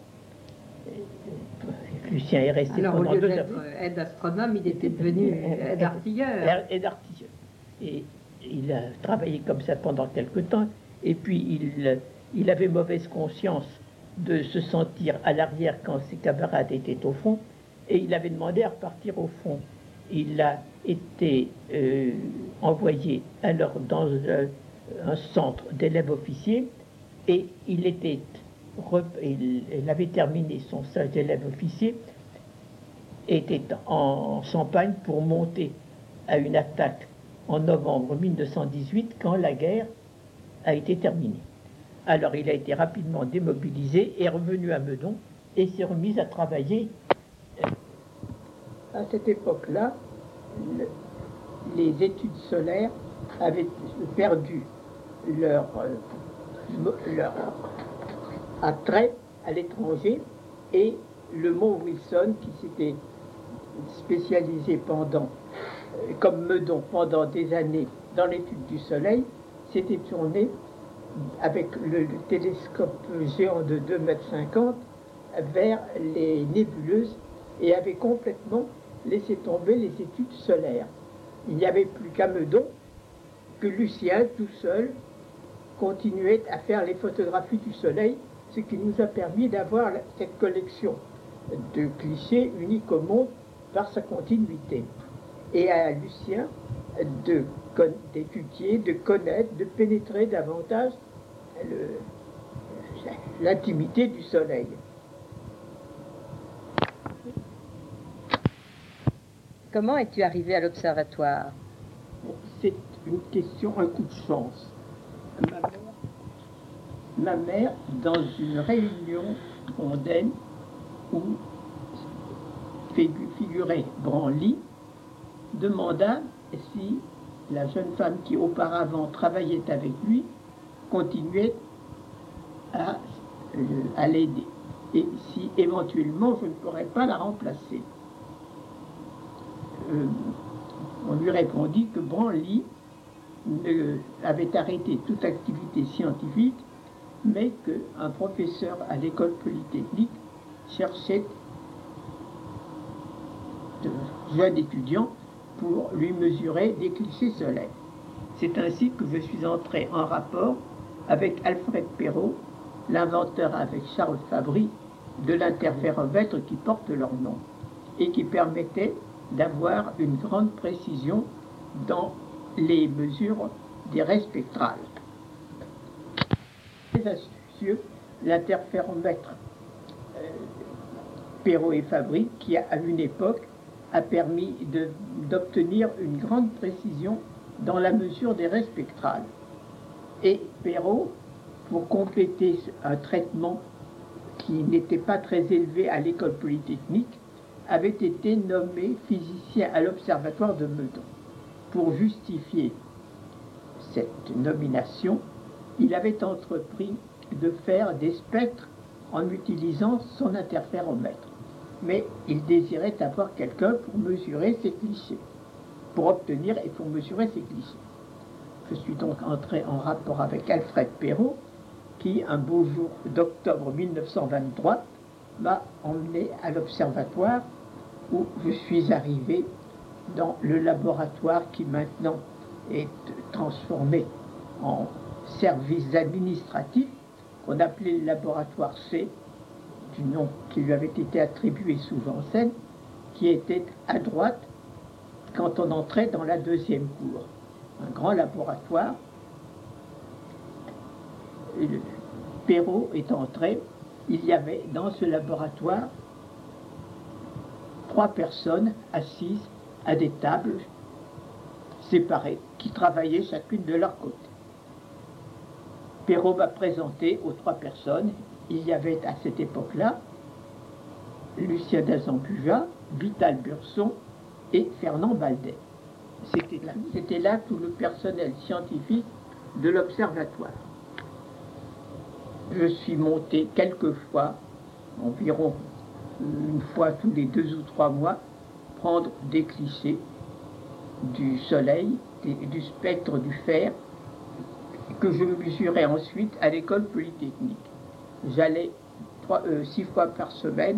Lucien est resté Alors, pendant au lieu deux d'être aide astronome, il était devenu aide artilleur. Aide artilleur. Et il a travaillé comme ça pendant quelque temps. Et puis, il, il avait mauvaise conscience de se sentir à l'arrière quand ses camarades étaient au front. Et il avait demandé à repartir au front. Il a été euh, envoyé alors dans un, un centre d'élèves officiers et il était il, il avait terminé son stage d'élève officier était en campagne pour monter à une attaque en novembre mille neuf cent dix-huit, quand la guerre a été terminée. Alors il a été rapidement démobilisé, est revenu à Meudon et s'est remis à travailler. À cette époque-là, le, les études solaires avaient perdu leur, euh, leur attrait à l'étranger, et le mont Wilson, qui s'était spécialisé pendant, euh, comme Meudon, pendant des années dans l'étude du Soleil, s'était tourné avec le, le télescope géant de deux mètres cinquante vers les nébuleuses et avait complètement laissé tomber les études solaires. Il n'y avait plus qu'à Meudon que Lucien, tout seul, continuait à faire les photographies du Soleil, ce qui nous a permis d'avoir cette collection de clichés unique au monde par sa continuité. Et à Lucien de d'étudier, de connaître, de pénétrer davantage l'intimité du Soleil. Comment es-tu arrivé à l'observatoire? C'est une question, un coup de chance. Ma mère, ma mère dans une réunion mondaine où figurait Branly, demanda si la jeune femme qui auparavant travaillait avec lui continuait à, euh, à l'aider, et si éventuellement je ne pourrais pas la remplacer. Euh, on lui répondit que Branly euh, avait arrêté toute activité scientifique, mais qu'un professeur à l'école polytechnique cherchait de jeunes étudiants pour lui mesurer des clichés solaires. C'est ainsi que je suis entré en rapport avec Alfred Perrot, l'inventeur avec Charles Fabry de l'interféromètre qui porte leur nom et qui permettait d'avoir une grande précision dans les mesures des raies spectrales. Très astucieux, l'interféromètre euh, Perrot et Fabry, qui à une époque a permis d'obtenir une grande précision dans la mesure des raies spectrales. Et Perrot, pour compléter un traitement qui n'était pas très élevé à l'école polytechnique, avait été nommé physicien à l'observatoire de Meudon. Pour justifier cette nomination, il avait entrepris de faire des spectres en utilisant son interféromètre. Mais il désirait avoir quelqu'un pour mesurer ses clichés, pour obtenir et pour mesurer ses clichés. Je suis donc entré en rapport avec Alfred Perrot, qui, un beau jour d'octobre mille neuf cent vingt-trois, m'a emmené à l'observatoire, où je suis arrivé dans le laboratoire qui maintenant est transformé en service administratif, qu'on appelait le laboratoire C, du nom qui lui avait été attribué sous Janssen, qui était à droite quand on entrait dans la deuxième cour. Un grand laboratoire. Et le Perrot est entré. Il y avait dans ce laboratoire trois personnes assises à des tables séparées qui travaillaient chacune de leur côté. Perrot m'a présenté aux trois personnes. Il y avait à cette époque-là Lucien Dazambuja, Vital Burson et Fernand Baldet. C'était là, c'était là tout le personnel scientifique de l'observatoire. Je suis monté quelques fois, environ une fois tous les deux ou trois mois, prendre des clichés du Soleil, des, du spectre du fer, que je mesurais ensuite à l'école polytechnique. J'allais trois, euh, six fois par semaine,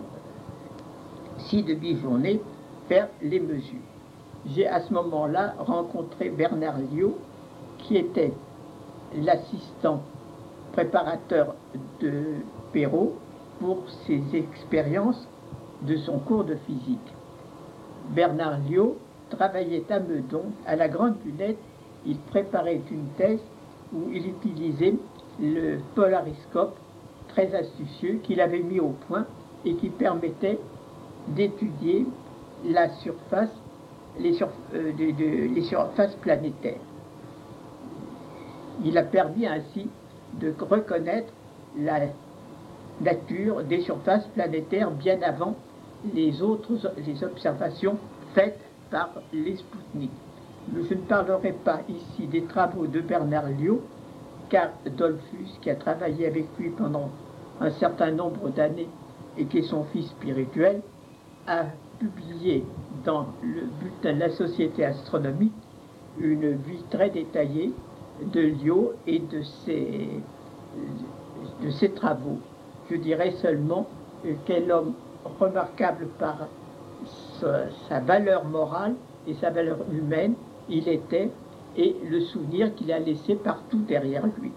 six demi-journées, faire les mesures. J'ai à ce moment-là rencontré Bernard Liot, qui était l'assistant préparateur de Perrot pour ses expériences de son cours de physique. Bernard Liot travaillait à Meudon, à la Grande Lunette. Il préparait une thèse où il utilisait le polariscope très astucieux qu'il avait mis au point et qui permettait d'étudier la surface, les, sur, euh, de, de, les surfaces planétaires. Il a permis ainsi de reconnaître la nature des surfaces planétaires bien avant les autres les observations faites par les Spoutnik. Je ne parlerai pas ici des travaux de Bernard Liot, car Dollfus, qui a travaillé avec lui pendant un certain nombre d'années et qui est son fils spirituel, a publié dans le bulletin de la Société astronomique une vie très détaillée de Liot et de ses, de ses travaux. Je dirais seulement quel homme remarquable par sa, sa valeur morale et sa valeur humaine il était, et le souvenir qu'il a laissé partout derrière lui.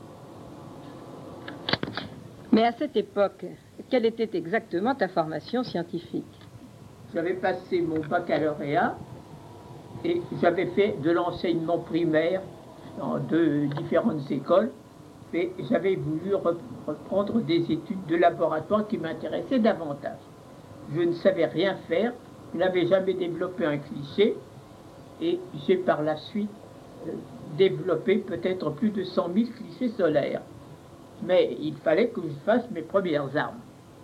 Mais à cette époque, quelle était exactement ta formation scientifique? J'avais passé mon baccalauréat et j'avais fait de l'enseignement primaire dans deux différentes écoles, et j'avais voulu reprendre des études de laboratoire qui m'intéressaient davantage. Je ne savais rien faire, je n'avais jamais développé un cliché, et j'ai par la suite euh, développé peut-être plus de cent mille clichés solaires. Mais il fallait que je fasse mes premières armes.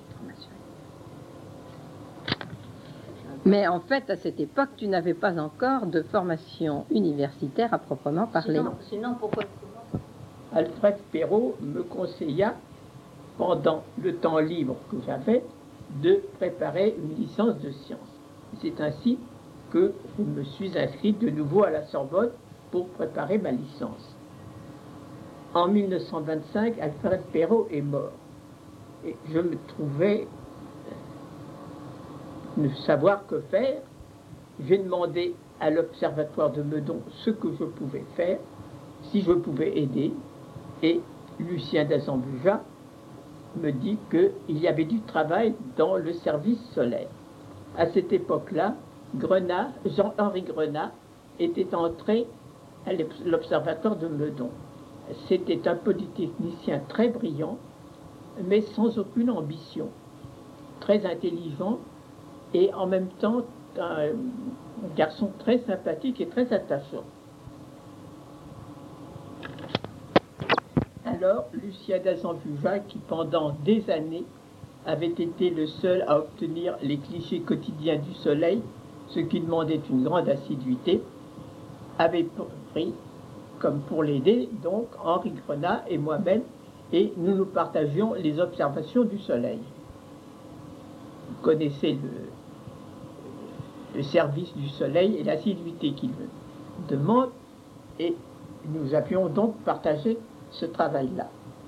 Mais en fait, à cette époque, tu n'avais pas encore de formation universitaire à proprement parler. Sinon, sinon pourquoi Alfred Perrault me conseilla, pendant le temps libre que j'avais, de préparer une licence de sciences. C'est ainsi que je me suis inscrit de nouveau à la Sorbonne pour préparer ma licence. En mille neuf cent vingt-cinq, Alfred Perrault est mort. Et je me trouvais ne savoir que faire. J'ai demandé à l'Observatoire de Meudon ce que je pouvais faire, si je pouvais aider, et Lucien d'Azambuja me dit qu'il y avait du travail dans le service solaire. À cette époque-là, Grenat, Jean-Henri Grenat était entré à l'Observatoire de Meudon. C'était un polytechnicien très brillant, mais sans aucune ambition, très intelligent et en même temps un garçon très sympathique et très attachant. Alors, Lucien d'Azambuja, qui pendant des années avait été le seul à obtenir les clichés quotidiens du Soleil, ce qui demandait une grande assiduité, avait pris, comme pour l'aider, donc Henri Grenat et moi-même, et nous nous partagions les observations du Soleil. Vous connaissez le, le service du Soleil et l'assiduité qu'il demande, et nous avions donc partagé ce travail-là.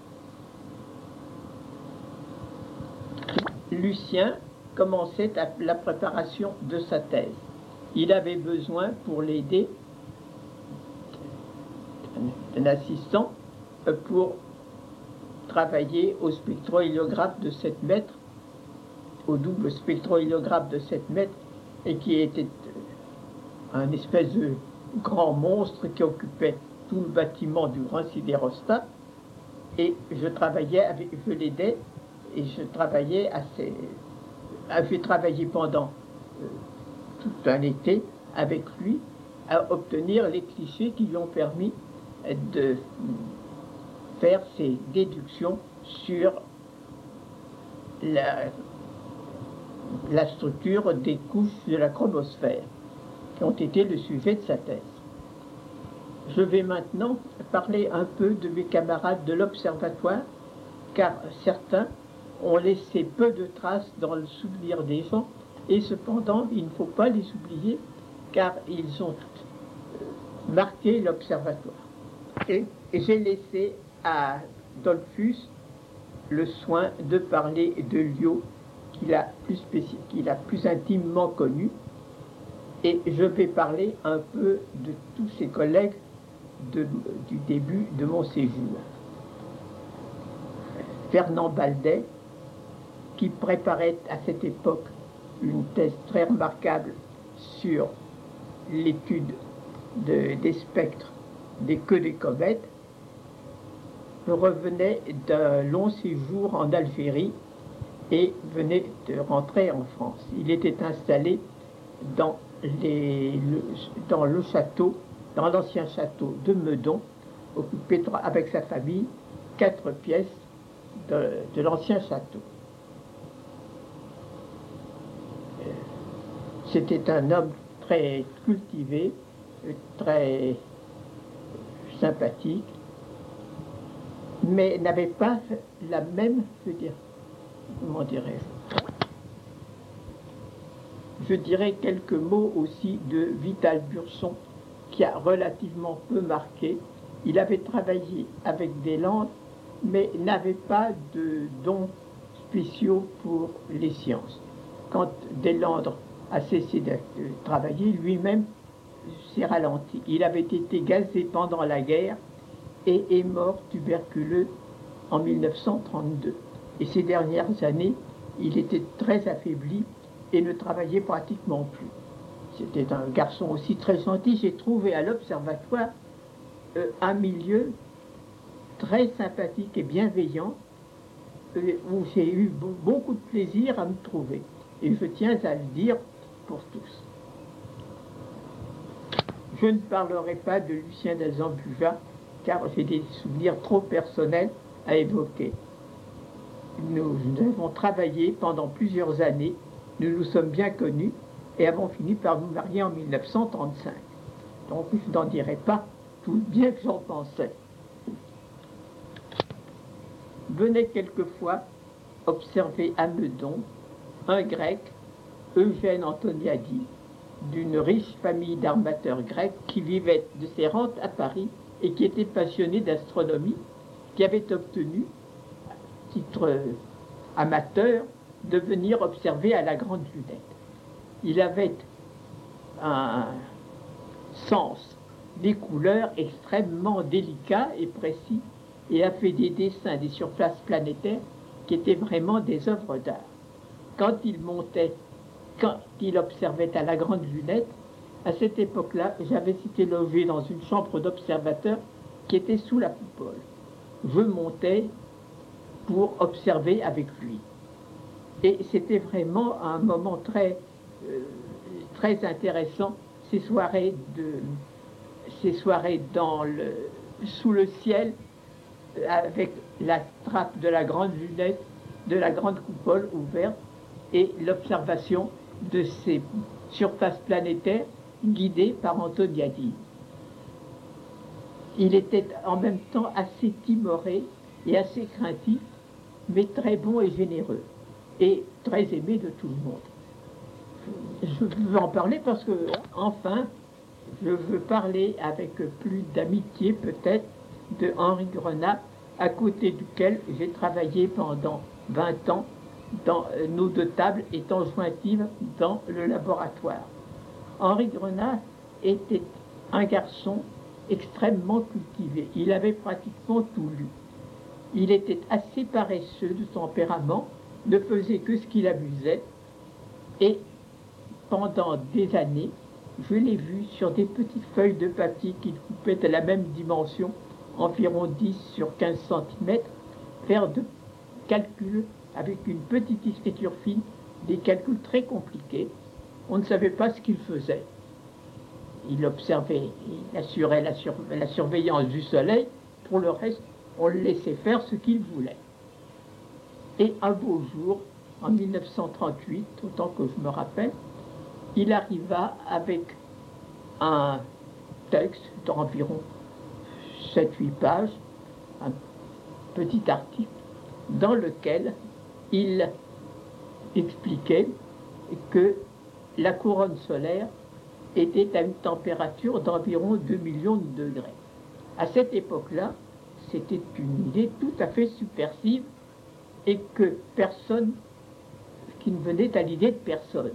Lucien commençait la préparation de sa thèse. Il avait besoin, pour l'aider, d'un assistant pour travailler au spectrohéliographe de sept mètres, au double spectrohéliographe de sept mètres, et qui était un espèce de grand monstre qui occupait tout le bâtiment du grand sidérostat. Et je travaillais avec, je l'aidais, et je travaillais assez, j'ai travaillé pendant euh, tout un été avec lui à obtenir les clichés qui lui ont permis de faire ses déductions sur la, la structure des couches de la chromosphère, qui ont été le sujet de sa thèse. Je vais maintenant parler un peu de mes camarades de l'Observatoire, car certains ont laissé peu de traces dans le souvenir des gens, et cependant, il ne faut pas les oublier, car ils ont marqué l'Observatoire. Et, et j'ai laissé à Dollfus le soin de parler de Liot, qu'il a plus, spéci- qu'il a plus intimement connu, et je vais parler un peu de tous ses collègues de, du début de mon séjour. Fernand Baldet, qui préparait à cette époque une thèse très remarquable sur l'étude de, des spectres des queues des comètes. Je revenais d'un long séjour en Algérie et venait de rentrer en France. Il était installé dans, les, le, dans le château, dans l'ancien château de Meudon, occupé avec sa famille, quatre pièces de, de l'ancien château. C'était un homme très cultivé, très sympathique, mais n'avait pas la même, je veux dire, comment dirais-je, je dirais quelques mots aussi de Vital Burson, qui a relativement peu marqué. Il avait travaillé avec des Landes, mais n'avait pas de dons spéciaux pour les sciences. Quand Deslandres a cessé de travailler, lui-même s'est ralenti. Il avait été gazé pendant la guerre et est mort tuberculeux en mille neuf cent trente-deux. Et ces dernières années, il était très affaibli et ne travaillait pratiquement plus. C'était un garçon aussi très gentil. J'ai trouvé à l'Observatoire euh, un milieu très sympathique et bienveillant euh, où j'ai eu beaucoup de plaisir à me trouver. Et je tiens à le dire pour tous. Je ne parlerai pas de Lucien d'Alzambuja car j'ai des souvenirs trop personnels à évoquer. Nous, nous avons travaillé pendant plusieurs années, nous nous sommes bien connus et avons fini par nous marier en mille neuf cent trente-cinq. Donc je n'en dirai pas tout le bien que j'en pensais. Venait quelquefois observer à Meudon un grec, Eugène Antoniadi, d'une riche famille d'armateurs grecs qui vivait de ses rentes à Paris et qui était passionné d'astronomie, qui avait obtenu, à titre amateur, de venir observer à la grande lunette. Il avait un sens des couleurs extrêmement délicat et précis et a fait des dessins des surfaces planétaires qui étaient vraiment des œuvres d'art. Quand il montait, quand il observait à la grande lunette, à cette époque-là, j'avais été logé dans une chambre d'observateur qui était sous la coupole. Je montais pour observer avec lui. Et c'était vraiment un moment très, euh, très intéressant, ces soirées, de, ces soirées dans le, sous le ciel, avec la trappe de la grande lunette, de la grande coupole ouverte, et l'observation de ces surfaces planétaires guidées par Antoniadi. Il était en même temps assez timoré et assez craintif, mais très bon et généreux, et très aimé de tout le monde. Je veux en parler parce que, enfin, je veux parler avec plus d'amitié peut-être de Henri Grenat, à côté duquel j'ai travaillé pendant vingt ans, dans nos deux tables étant jointives dans le laboratoire. Henri Grenat était un garçon extrêmement cultivé. Il avait pratiquement tout lu. Il était assez paresseux de tempérament, ne faisait que ce qui l'amusait, et pendant des années, je l'ai vu sur des petites feuilles de papier qu'il coupait à la même dimension, environ dix sur quinze centimètres, faire de calculs avec une petite écriture fine, des calculs très compliqués. On ne savait pas ce qu'il faisait. Il observait, il assurait la, sur, la surveillance du soleil, pour le reste, on le laissait faire ce qu'il voulait. Et un beau jour, en mille neuf cent trente-huit, autant que je me rappelle, il arriva avec un texte d'environ sept huit pages, un petit article, dans lequel il expliquait que la couronne solaire était à une température d'environ deux millions de degrés. À cette époque-là, c'était une idée tout à fait subversive et que personne, qui ne venait à l'idée de personne.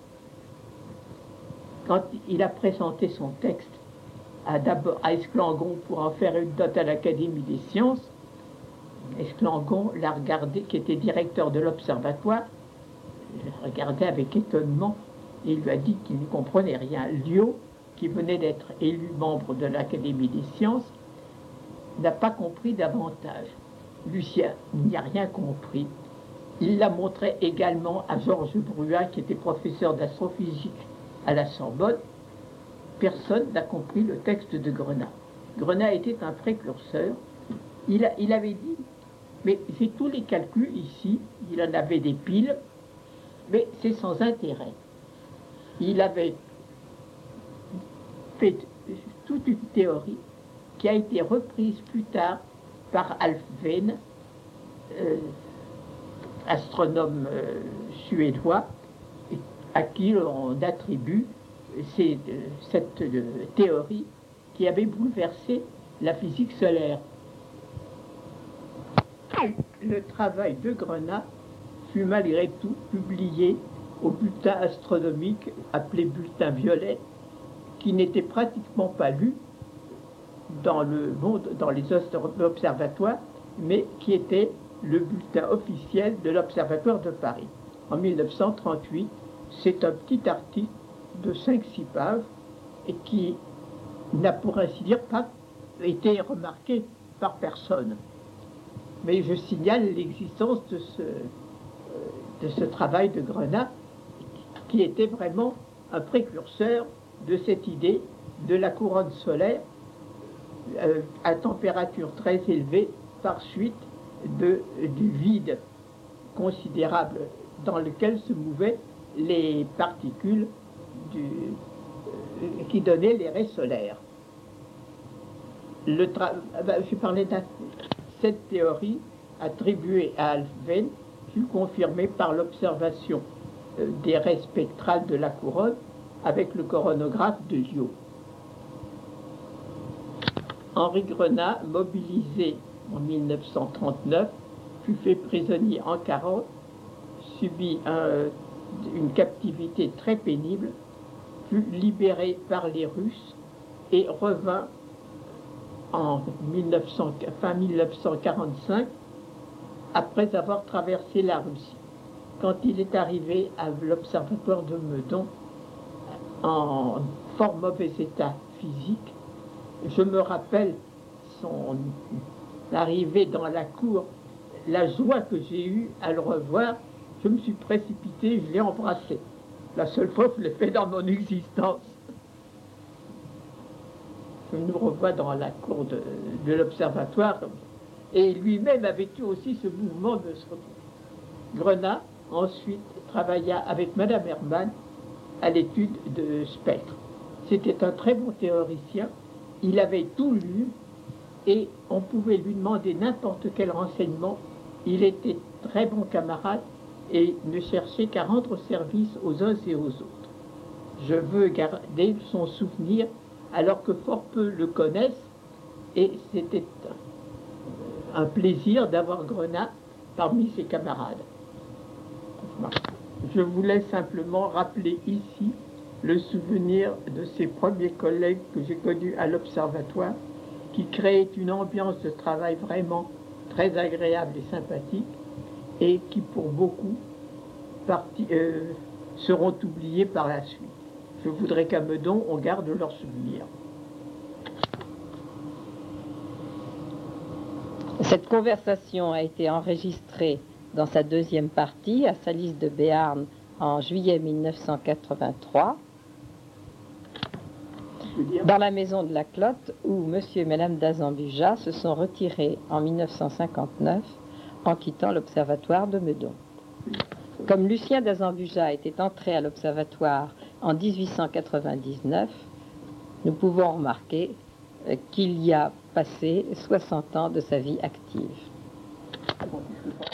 Quand il a présenté son texte à, d'abord à Esclangon pour en faire une note à l'Académie des sciences, Esclangon l'a regardé, qui était directeur de l'Observatoire, l'a regardé avec étonnement et il lui a dit qu'il ne comprenait rien. Liot, qui venait d'être élu membre de l'Académie des sciences, n'a pas compris davantage. Lucien n'y a rien compris Il l'a montré également à Georges Bruat, qui était professeur d'astrophysique à la Sorbonne. Personne n'a compris le texte de Grenat. Grenat était un précurseur. Il, a, il avait dit, mais j'ai tous les calculs ici, il en avait des piles, mais c'est sans intérêt. Il avait fait toute une théorie qui a été reprise plus tard par Alf Veen, euh, astronome euh, suédois, à qui on attribue ces, euh, cette euh, théorie qui avait bouleversé la physique solaire. Le travail de Grenat fut malgré tout publié au bulletin astronomique appelé bulletin violet, qui n'était pratiquement pas lu dans le monde, dans les observatoires, mais qui était le bulletin officiel de l'Observatoire de Paris. En mille neuf cent trente-huit, c'est un petit article de cinq six pages et qui n'a pour ainsi dire pas été remarqué par personne. Mais je signale l'existence de ce, de ce travail de Grenat qui était vraiment un précurseur de cette idée de la couronne solaire euh, à température très élevée par suite de, du vide considérable dans lequel se mouvaient les particules du, euh, qui donnaient les raies solaires. Le tra... ben, je parlais d'un... Cette théorie attribuée à Alf Veen fut confirmée par l'observation euh, des raies spectrales de la couronne avec le coronographe de Liot. Henri Grenat, mobilisé en mille neuf cent trente-neuf, fut fait prisonnier en quarante, subit un, une captivité très pénible, fut libéré par les Russes et revint en mille neuf cents, fin mille neuf cent quarante-cinq, après avoir traversé la Russie. Quand il est arrivé à l'observatoire de Meudon, en fort mauvais état physique, je me rappelle son arrivée dans la cour, la joie que j'ai eue à le revoir. Je me suis précipité, je l'ai embrassé. La seule fois que je l'ai fait dans mon existence. Je nous revois dans la cour de, de l'observatoire, et lui-même avait eu aussi ce mouvement de se retrouver. Grenat ensuite travailla avec Madame Hermann à l'étude de spectres. C'était un très bon théoricien, il avait tout lu et on pouvait lui demander n'importe quel renseignement. Il était très bon camarade et ne cherchait qu'à rendre service aux uns et aux autres. Je veux garder son souvenir alors que fort peu le connaissent, et c'était un plaisir d'avoir Grenat parmi ses camarades. Je voulais simplement rappeler ici le souvenir de ces premiers collègues que j'ai connus à l'Observatoire, qui créaient une ambiance de travail vraiment très agréable et sympathique, et qui pour beaucoup parti, euh, seront oubliés par la suite. Je voudrais qu'à Meudon, on garde leurs souvenirs. Cette conversation a été enregistrée dans sa deuxième partie à Salis de Béarn en juillet mille neuf cent quatre-vingt-trois, dans la maison de la Clotte, où monsieur et madame d'Azambuja se sont retirés en mille neuf cent cinquante-neuf en quittant l'observatoire de Meudon. Comme Lucien d'Azambuja était entré à l'observatoire en dix-huit cent quatre-vingt-dix-neuf, nous pouvons remarquer qu'il y a passé soixante ans de sa vie active.